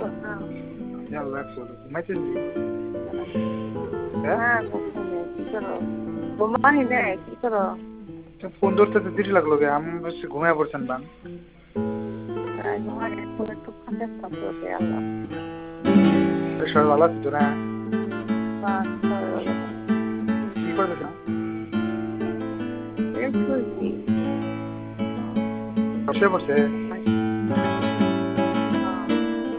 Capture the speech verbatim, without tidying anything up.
আল্লাহ ঘুমাইতেছি। হ্যাঁ কি করো? ঘুমাই নেই, কি করো? ফোন ধরতে তো দেরি লাগলো গে, আমি বলছি ঘুমায় পড়ছেন বান। সবাই ভালো আছে তো না? কি করতেছ? শুয়ে পড়ছে?